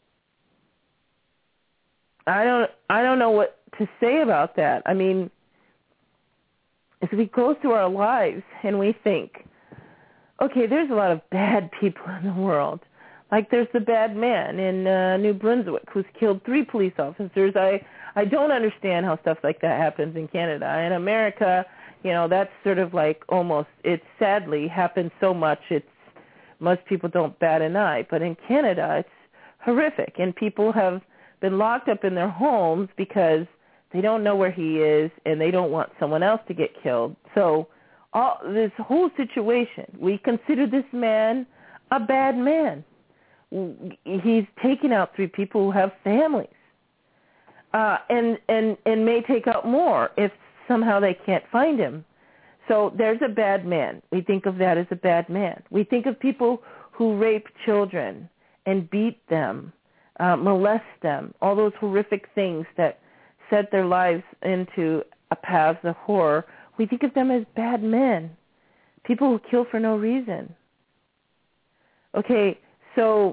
I don't I don't know what to say about that. I mean, as we go through our lives and we think, okay, there's a lot of bad people in the world. Like there's the bad man in uh, New Brunswick who's killed three police officers. I, I don't understand how stuff like that happens in Canada. In America, you know, that's sort of like almost, it sadly happens so much, it's most people don't bat an eye. But in Canada, it's horrific. And people have been locked up in their homes because they don't know where he is and they don't want someone else to get killed. So all this whole situation, we consider this man a bad man. He's taken out three people who have families, uh, and, and, and may take out more if somehow they can't find him. So there's a bad man. We think of that as a bad man. We think of people who rape children and beat them, uh, molest them, all those horrific things that set their lives into a path of horror. We think of them as bad men, people who kill for no reason. Okay, so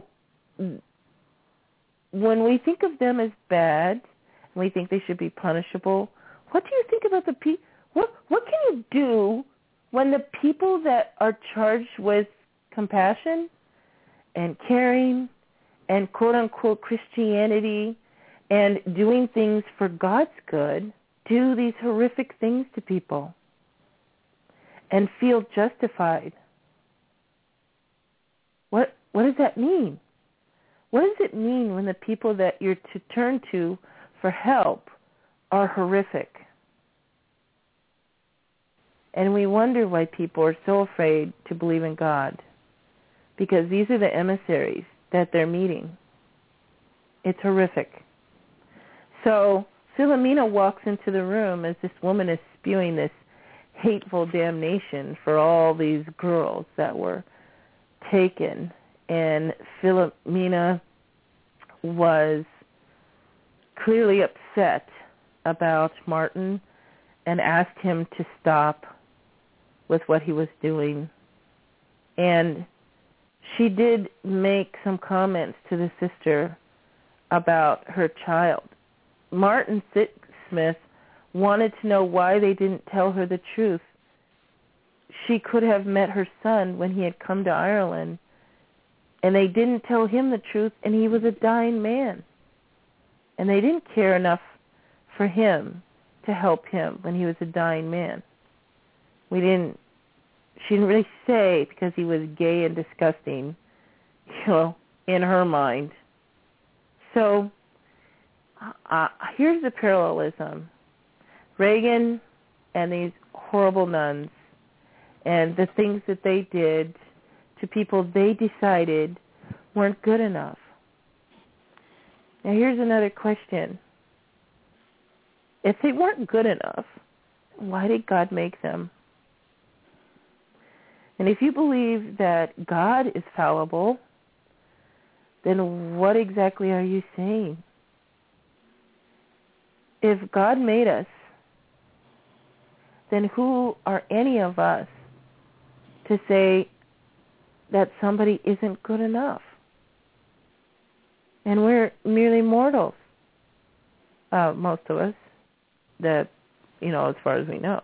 when we think of them as bad, and we think they should be punishable, what do you think about the people? What what can you do when the people that are charged with compassion and caring and quote-unquote Christianity and doing things for God's good do these horrific things to people and feel justified? What what does that mean? What does it mean when the people that you're to turn to for help are horrific? And we wonder why people are so afraid to believe in God, because these are the emissaries that they're meeting. It's horrific. So Philomena walks into the room as this woman is spewing this hateful damnation for all these girls that were taken. And Philomena was clearly upset about Martin and asked him to stop with what he was doing. And she did make some comments to the sister about her child. Martin Smith wanted to know why they didn't tell her the truth. She could have met her son when he had come to Ireland, and they didn't tell him the truth, and he was a dying man. And they didn't care enough for him to help him when he was a dying man. We didn't, she didn't really say because he was gay and disgusting, you know, in her mind. So uh, here's the parallelism. Reagan and these horrible nuns and the things that they did to people they decided weren't good enough. Now here's another question. If they weren't good enough, why did God make them? And if you believe that God is fallible, then what exactly are you saying? If God made us, then who are any of us to say that somebody isn't good enough? And we're merely mortals, uh, most of us, that, you know, as far as we know.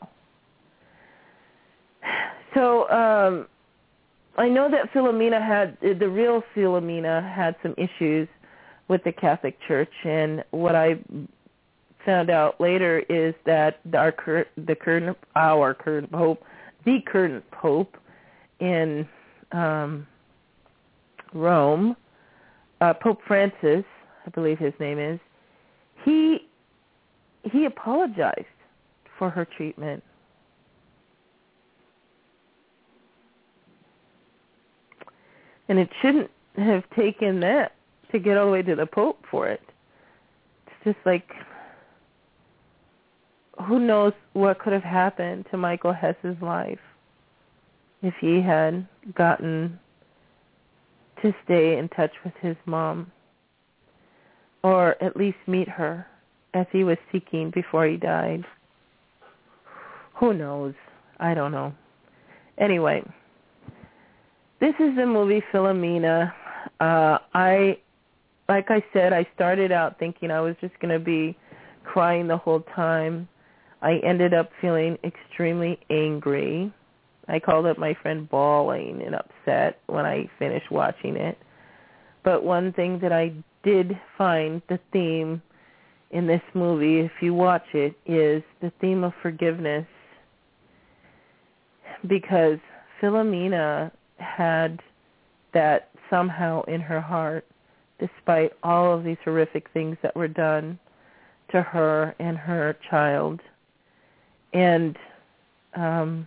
So um, I know that Philomena had, the real Philomena had some issues with the Catholic Church, and what I found out later is that our cur- the current, our current Pope, the current Pope in um, Rome, uh, Pope Francis, I believe his name is, he he apologized for her treatment. And it shouldn't have taken that to get all the way to the Pope for it. It's just like, who knows what could have happened to Michael Hess's life if he had gotten to stay in touch with his mom, or at least meet her as he was seeking before he died. Who knows? I don't know. Anyway, this is the movie Philomena. Uh, I, like I said, I started out thinking I was just going to be crying the whole time. I ended up feeling extremely angry. I called up my friend bawling and upset when I finished watching it. But one thing that I did find, the theme in this movie, if you watch it, is the theme of forgiveness. Because Philomena had that somehow in her heart, despite all of these horrific things that were done to her and her child. And um,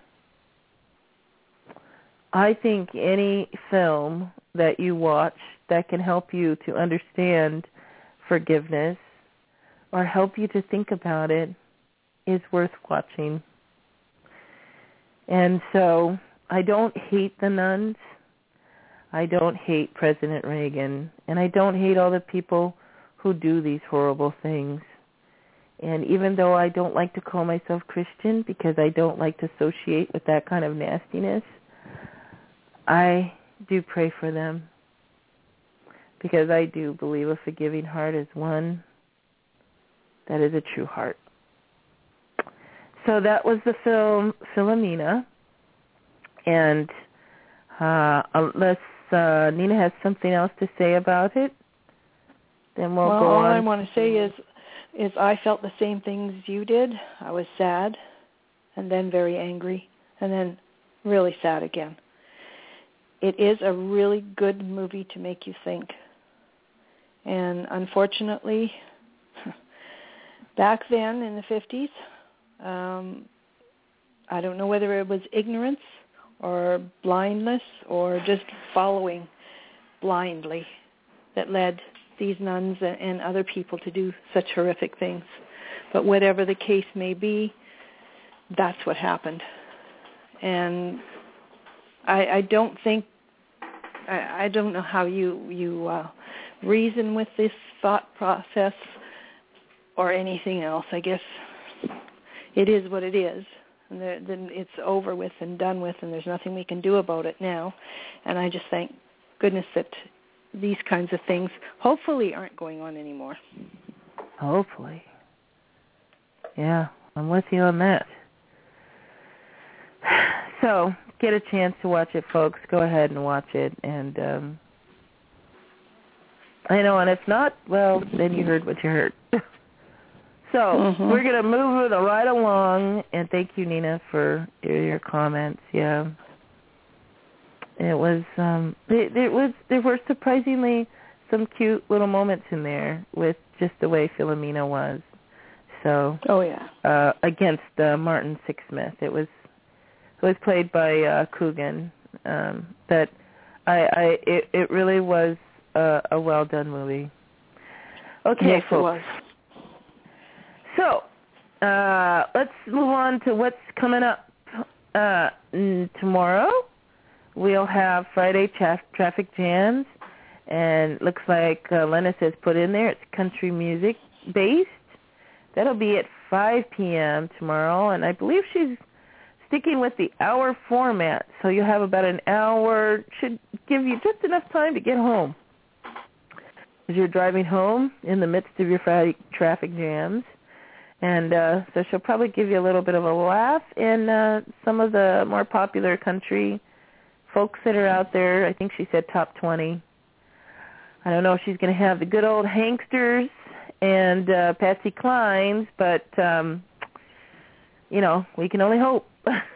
I think any film that you watch that can help you to understand forgiveness or help you to think about it is worth watching. And so I don't hate the nuns. I don't hate President Reagan. And I don't hate all the people who do these horrible things. And even though I don't like to call myself Christian because I don't like to associate with that kind of nastiness, I do pray for them because I do believe a forgiving heart is one that is a true heart. So that was the film Philomena. And uh, unless uh, Nina has something else to say about it, then we'll well, go all on. All I want to say is is I felt the same things you did. I was sad, and then very angry, and then really sad again. It is a really good movie to make you think. And unfortunately, back then in the fifties, um, I don't know whether it was ignorance or blindness or just following blindly that led these nuns and other people to do such horrific things. But whatever the case may be, that's what happened. And I, I don't think, I, I don't know how you, you uh, reason with this thought process or anything else. I guess it is what it is. And then it's over with and done with, and there's nothing we can do about it now. And I just thank goodness that these kinds of things hopefully aren't going on anymore. Hopefully. Yeah, I'm with you on that. So, get a chance to watch it, folks. Go ahead and watch it. And, um, I know, and if not, well, then you heard what you heard. So, mm-hmm. We're going to move it right along, and thank you, Nina, for your comments. Yeah. It was, um, it, it was, there were surprisingly some cute little moments in there with just the way Philomena was. So, oh yeah, uh, against uh, Martin Sixsmith, it was, it was played by uh, Coogan. Um, but I, I, it, it really was a, a well done movie. Okay, yes, folks. It was. So, uh, let's move on to what's coming up uh, tomorrow. We'll have Friday tra- traffic jams, and looks like uh, Lennis has put in there, it's country music based. That'll be at five p.m. tomorrow, and I believe she's sticking with the hour format, so you'll have about an hour, should give you just enough time to get home. As you're driving home in the midst of your Friday traffic jams. And uh, so she'll probably give you a little bit of a laugh in uh, some of the more popular country folks that are out there. I think she said top twenty. I don't know if she's going to have the good old Hanksters and uh, Patsy Clines, but, um, you know, we can only hope.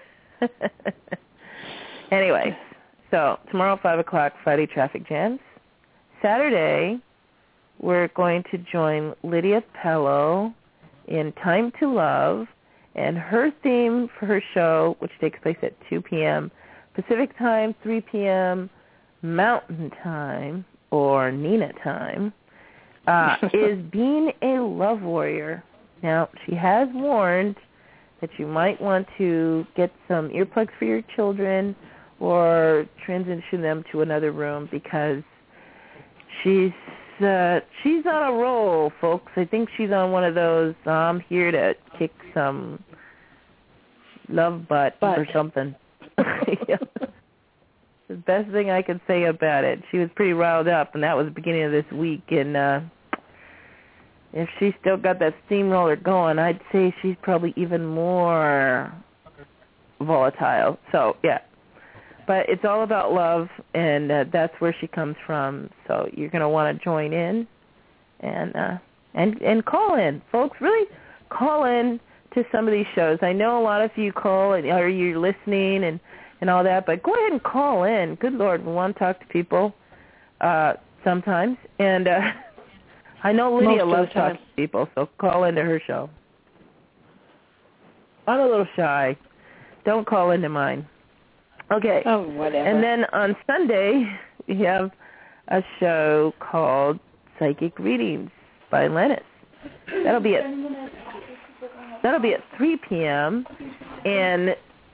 Anyway, so tomorrow, five o'clock, Friday Traffic Jams. Saturday, we're going to join Lydia Pello in Time to Love, and her theme for her show, which takes place at two p.m. Pacific Time, three p.m. Mountain Time, or Nina time, uh, is being a love warrior. Now, she has warned that you might want to get some earplugs for your children or transition them to another room because she's uh, she's on a roll, folks. I think she's on one of those, I'm here to kick some love butt, butt. or something. Yeah. The best thing I could say about it. She was pretty riled up, and that was the beginning of this week. And uh, if she's still got that steamroller going, I'd say she's probably even more volatile. So, yeah. But it's all about love, and uh, that's where she comes from. So you're going to want to join in and uh, and and call in. Folks, really call in to some of these shows. I know a lot of you call, and, or you're listening and, and all that, but go ahead and call in. Good Lord, we want to talk to people uh, sometimes. And uh, I know Lydia loves talking to people, so call into her show. I'm a little shy. Don't call into mine. Okay. Oh, whatever. And then on Sunday, we have a show called Psychic Readings by Lennis. That'll be at that'll be at three p.m. And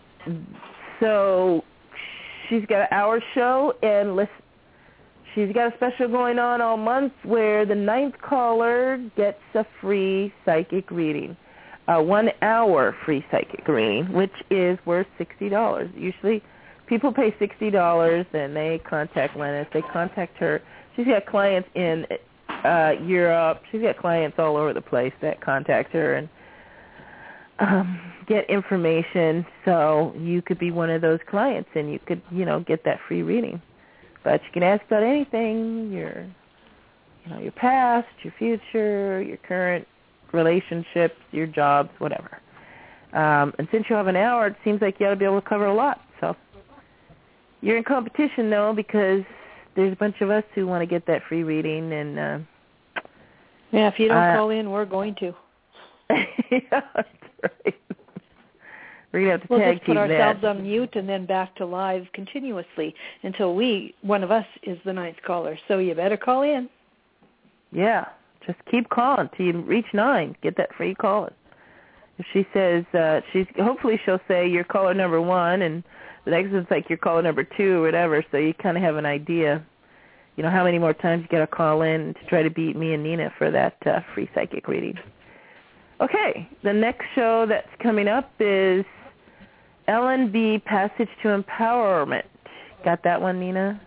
so she's got an hour show, and listen, she's got a special going on all month where the ninth caller gets a free psychic reading, a one-hour free psychic reading, which is worth sixty dollars. Usually people pay sixty dollars, and they contact Lennis. They contact her. She's got clients in uh, Europe. She's got clients all over the place that contact her and um, get information. So you could be one of those clients, and you could, you know, get that free reading. But you can ask about anything, your, you know, your past, your future, your current relationships, your jobs, whatever. Um, and since you have an hour, it seems like you ought to be able to cover a lot. So you're in competition, though, because there's a bunch of us who want to get that free reading. And uh, yeah, if you don't uh, call in, we're going to. Yeah, that's right. We're going to have to we'll tag just put team ourselves that. on mute and then back to live continuously until we, one of us, is the ninth caller. So you better call in. Yeah, just keep calling till you reach nine. Get that free call. If she says, uh, she's hopefully she'll say you're caller number one, and the next one's like you're caller number two or whatever, so you kind of have an idea, you know, how many more times you got to call in to try to beat me and Nina for that uh, free psychic reading. Okay, the next show that's coming up is L N B Passage to Empowerment. Got that one, Nina?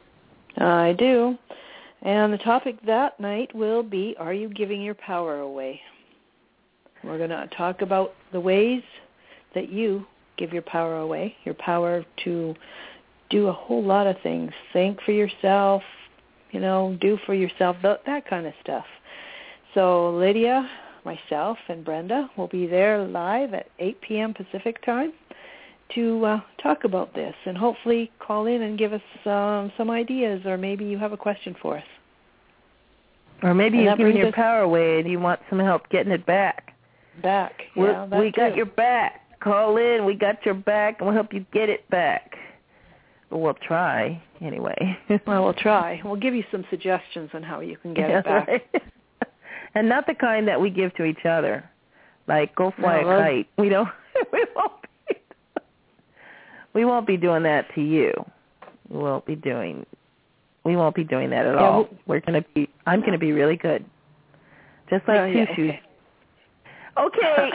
I do. And the topic that night will be, are you giving your power away? We're going to talk about the ways that you give your power away, your power to do a whole lot of things. Think for yourself, you know, do for yourself, that kind of stuff. So Lydia, myself, and Brenda will be there live at eight p.m. Pacific time to uh, talk about this, and hopefully call in and give us um, some ideas, or maybe you have a question for us. Or maybe you've given your power away and you want some help getting it back. Back, yeah, that We got too. your back. Call in. We got your back, and we'll help you get it back. Well, we'll try, anyway. Well, we'll try. We'll give you some suggestions on how you can get yeah, it back. Right. And not the kind that we give to each other, like go fly no, a kite. We don't. We won't be. We won't be doing that to you. We won't be doing. We won't be doing that at yeah, all. we'll, We're gonna be. I'm gonna be really good, just like oh, yeah, Shushu. okay. Okay.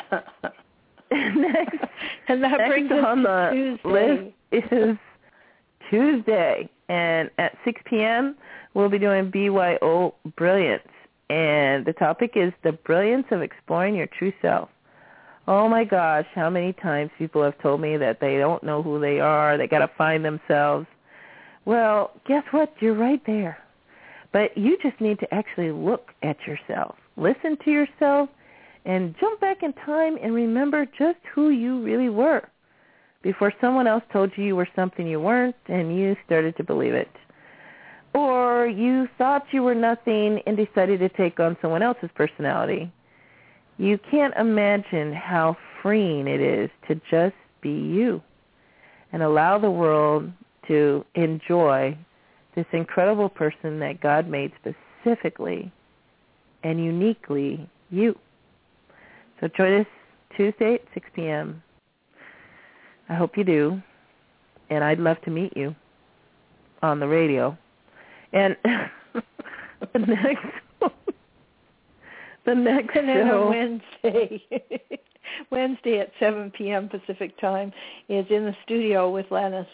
next, and that next brings us on to the Tuesday. list is Tuesday, and at six p.m. we'll be doing B Y O Brilliance, and the topic is the brilliance of exploring your true self. Oh my gosh, how many times people have told me that they don't know who they are, they got to find themselves. Well, guess what? You're right there. But you just need to actually look at yourself, listen to yourself, and jump back in time and remember just who you really were before someone else told you you were something you weren't and you started to believe it. Or you thought you were nothing and decided to take on someone else's personality. You can't imagine how freeing it is to just be you and allow the world to enjoy this incredible person that God made specifically and uniquely you. So join us Tuesday at six p.m. I hope you do, and I'd love to meet you on the radio. And the next, the next and then show, on Wednesday, Wednesday at seven p.m. Pacific time is in the studio with Lennis.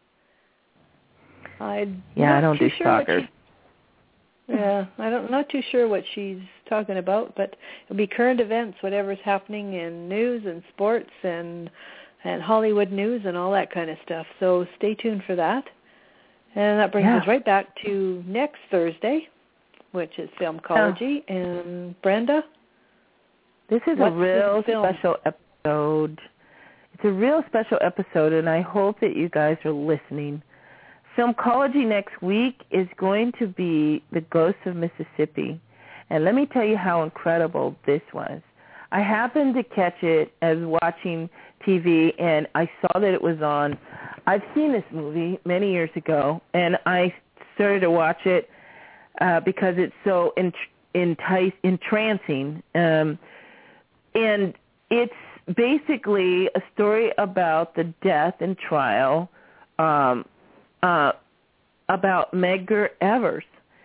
I'm yeah, I don't do sure soccer. She, yeah, I don't not too sure what she's talking about, but it'll be current events, whatever's happening in news and sports and and Hollywood news and all that kind of stuff. So stay tuned for that. And that brings yeah. us right back to next Thursday, which is Filmcology. Yeah. And Brenda? This is a real special episode. It's a real special episode, and I hope that you guys are listening. Filmcology next week is going to be The Ghosts of Mississippi. And let me tell you how incredible this was. I happened to catch it as watching T V, and I saw that it was on. I've seen this movie many years ago, and I started to watch it uh, because it's so ent- entice- entrancing. Um, and it's basically a story about the death and trial um, uh, about Medgar Evers.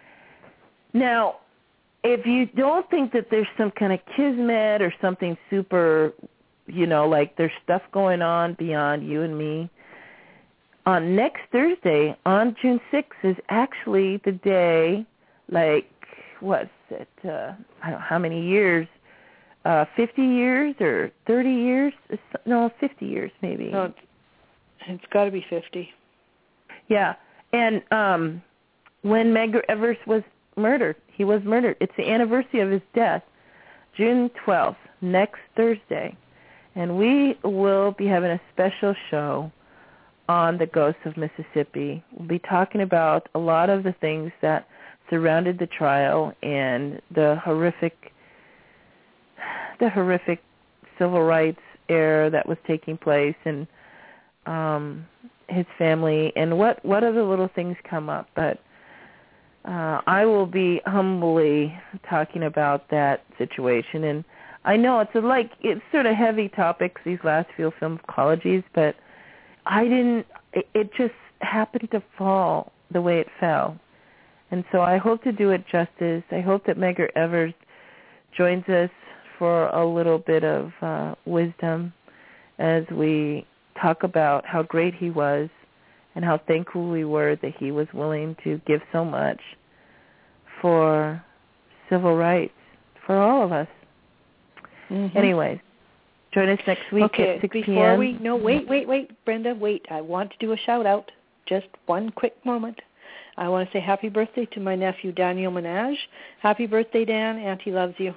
Now, if you don't think that there's some kind of kismet or something super, you know, like there's stuff going on beyond you and me, on next Thursday, on June sixth, is actually the day, like, what's it, uh, I don't know how many years, uh, fifty years or thirty years? No, fifty years maybe. No, it's, it's got to be fifty. Yeah, and um, when Medgar Evers was murdered, he was murdered. It's the anniversary of his death, June twelfth, next Thursday. And we will be having a special show on the Ghosts of Mississippi. We'll be talking about a lot of the things that surrounded the trial and the horrific, the horrific civil rights era that was taking place, and um, his family, and what, what other little things come up. But uh, I will be humbly talking about that situation. And I know it's a, like it's sort of heavy topics, these last few Filmcologies, but I didn't, it, it just happened to fall the way it fell. And so I hope to do it justice. I hope that Medgar Evers joins us for a little bit of uh, wisdom as we talk about how great he was and how thankful we were that he was willing to give so much for civil rights for all of us. Mm-hmm. Anyways, join us next week okay, at six p.m. Before we, no, wait, wait, wait, Brenda, wait. I want to do a shout-out. Just one quick moment. I want to say happy birthday to my nephew, Daniel Menage. Happy birthday, Dan. Auntie loves you.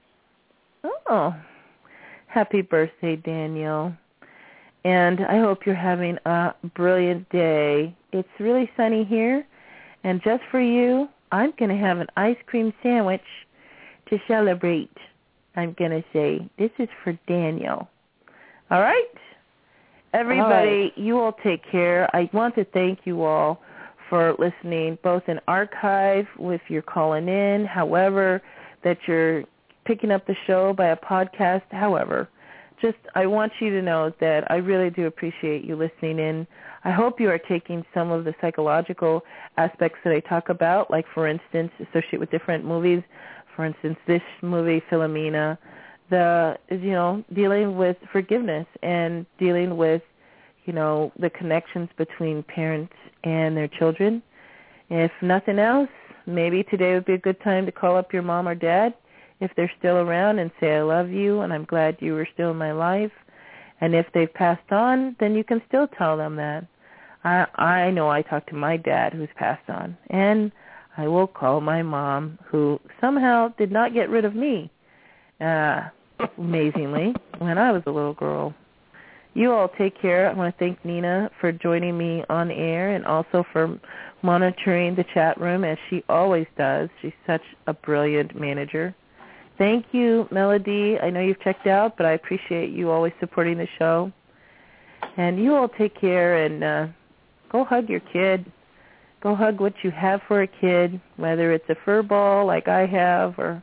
Oh, happy birthday, Daniel. And I hope you're having a brilliant day. It's really sunny here, and just for you, I'm going to have an ice cream sandwich to celebrate. I'm going to say, this is for Daniel. All right? Everybody, all right. You all take care. I want to thank you all for listening, both in archive, if you're calling in, however, that you're picking up the show by a podcast, however. Just, I want you to know that I really do appreciate you listening in. I hope you are taking some of the psychological aspects that I talk about, like, for instance, associate with different movies. For instance, this movie, Philomena, the, you know, dealing with forgiveness and dealing with, you know, the connections between parents and their children. If nothing else, maybe today would be a good time to call up your mom or dad if they're still around and say, I love you and I'm glad you were still in my life. And if they've passed on, then you can still tell them that. I, I know I talked to my dad who's passed on, and I will call my mom, who somehow did not get rid of me, uh, amazingly, when I was a little girl. You all take care. I want to thank Nina for joining me on air and also for monitoring the chat room, as she always does. She's such a brilliant manager. Thank you, Melody. I know you've checked out, but I appreciate you always supporting the show. And you all take care, and uh, go hug your kid. Go hug what you have for a kid, whether it's a fur ball like I have, or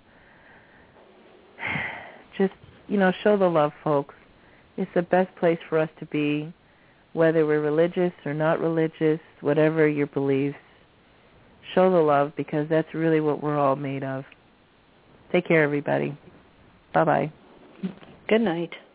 just, you know, show the love, folks. It's the best place for us to be, whether we're religious or not religious, whatever your beliefs. Show the love, because that's really what we're all made of. Take care, everybody. Bye-bye. Good night.